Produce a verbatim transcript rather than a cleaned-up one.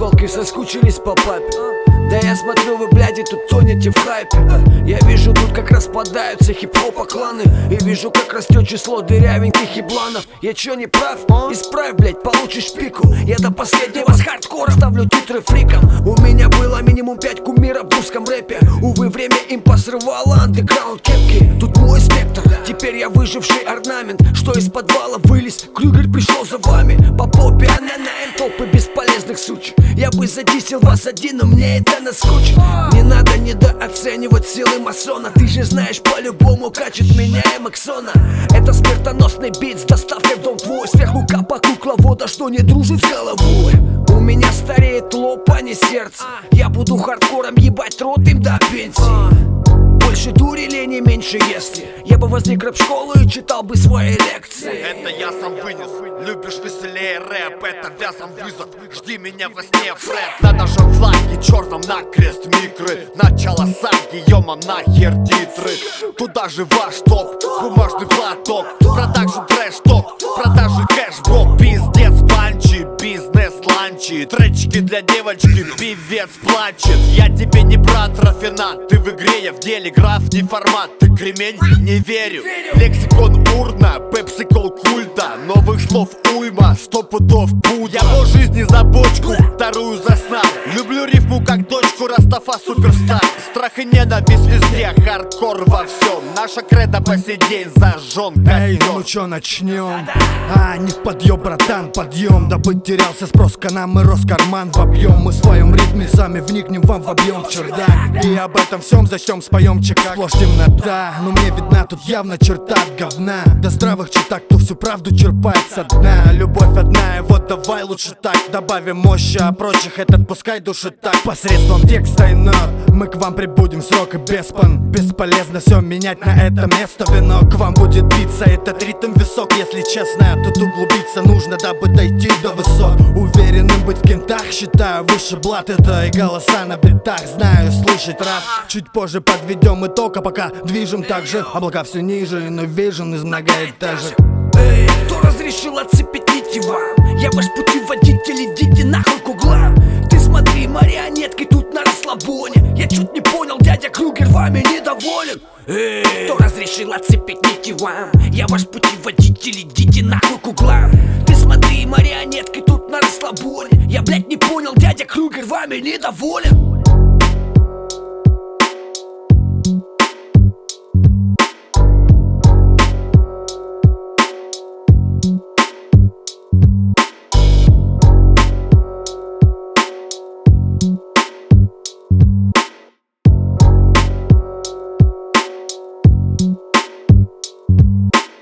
Куколки соскучились по папе. Да я смотрю, вы, бляди, тут тонете в хайпе. Я вижу, тут как распадаются хип-хопа кланы. И вижу, как растет число дырявеньких ебланов. Я чё, не прав? Исправь, блядь, получишь пику. Я до последнего с хардкора ставлю титры фриком. У меня было минимум пять кумиров в русском рэпе. Увы, время им посрывало андеграунд кепки. Тут мой спектр, теперь я выживший орнамент, что из подвала вылез. Крюгер пришел за вами. По попе ананаем толпы бесполезных сучек. Я бы задисил вас один, но мне это наскучит. Не надо недооценивать силы масона. Ты же знаешь, по-любому качет меня эмаксона. Это смертоносный бит с доставкой в дом твой. Сверху капа кукловода, что не дружит с головой. У меня стареет лоб, а не сердце. Я буду хардкором ебать рот им до пенсии. Больше дури, лени, меньше если. Я бы возник рэп-школу и читал бы свои лекции. Это я сам вынес. Любишь веселее рэп, это вязан вызов. Жди меня во сне, Фред. На нашем флаге черном на крест микры. Начало саги, ёма нахер титры. Туда же ваш топ, бумажный платок. Продакшн трэш-ток, продажи кэшбок. Пиздец панчи, бизнес-ланчи. Тречки для девочки, певец плачет. Я тебе не брат рафинат, ты в игре, я в деле. Граф не формат, ты кремень, не верю. Лексикон урна, пепсикол культа. Новых слов уйма, сто пудов путь. Я по жизни за бочку, вторую за сна. Люблю рифму как дочку, Растафа суперстар. Страх и ненависть везде, хардкор во всем. Наша кредо по сей день зажжен костер. Эй, ну чё, начнем? А, не в подъем, братан, подъем. Дабы терялся спрос, к нам и рос карман в объем. Мы в своем ритме сами вникнем вам в объем в чердак. И об этом всем зачем споем чек. Сплошь темнота, но мне видна тут явно черта от говна. До здравых читак, кто всю правду черпает со дна. Любовь одна, и вот давай лучше так. Добавим мощи, а прочих этот пускай душит так. Посредством текста и нот мы к вам прибудем в срок и без пан. Бесполезно все менять на это место. Вино к вам будет биться, этот ритм висок. Если честно, тут углубиться нужно, дабы дойти до высот. Уверенным быть в кентах, считаю выше блат. Это и голоса на битах, знаю, слышать рад. Чуть позже подведем итог, а пока движем так же. Облака все ниже, но вижен из многоэтажек. Эй, кто разрешил отцепить нити вам? Я ваш путеводитель, идите нахуй к углам. Ты смотри, марионеткой тут на расслабоне. Я чуть не понял, дядя Крюгер вами недоволен. Эй, кто разрешил отцепить нити вам? Я ваш путеводитель, идите нахуй к углам. Ты смотри, марионеткой тут на расслабоне. Я, блядь, не понял, дядя Крюгер вами недоволен.